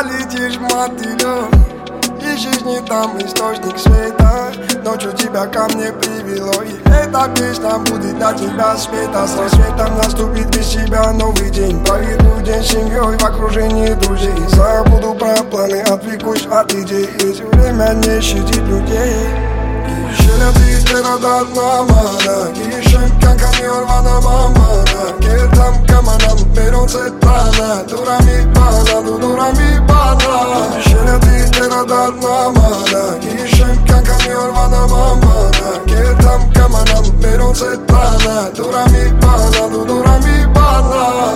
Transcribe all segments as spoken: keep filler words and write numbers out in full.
летишь в мотылёк. Ищешь не там источник света, ночью тебя ко мне привело. И эта песня будет для тебя света. С рассветом наступит без тебя новый день. Проведу день с семьей в окружении друзей. Забуду про планы, отвлекусь от идей. Ведь время не щадит людей. Kişiler terada namana Gişem kanka miyor bana mamana Gertam kamanan meron setana Durami bana, durami bana Kişiler terada namana Gişem kanka miyor bana mamana Gertam kamanan meron setana Durami bana, durami bana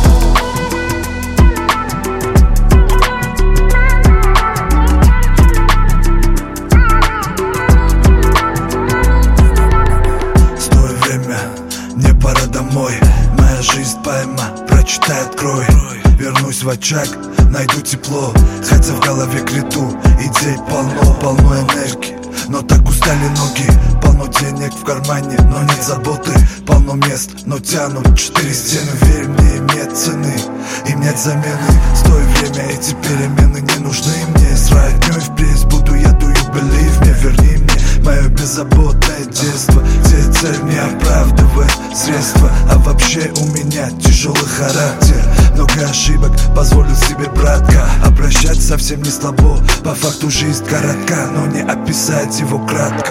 Мне пора домой, моя жизнь поэма, прочитай, открой. Вернусь в очаг, найду тепло, хотя в голове криту идей полно, полно энергии, но так устали ноги. Полно денег в кармане, но нет заботы. Полно мест, но тянут четыре стены. Верь мне, им нет цены, им нет замены. Стой, время, эти перемены не нужны мне. С роднёй впредь буду я, do you believe me? Верни мне мое беззаботное детство, где цель не оправдывает средства. А вообще у меня тяжелый характер, много ошибок позволил себе, братка. Обращать совсем не слабо, по факту жизнь коротка, но не описать его кратко.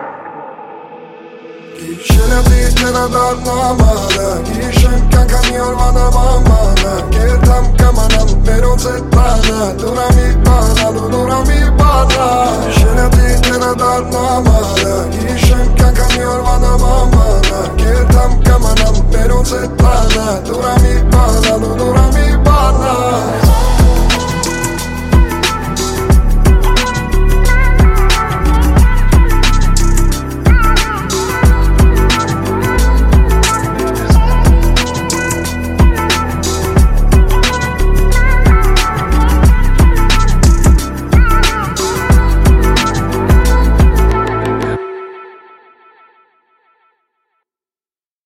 Kişiler terada namana Gişem kanka miyor bana mamana Gertam kamanan meron setana Durami bana, durami bana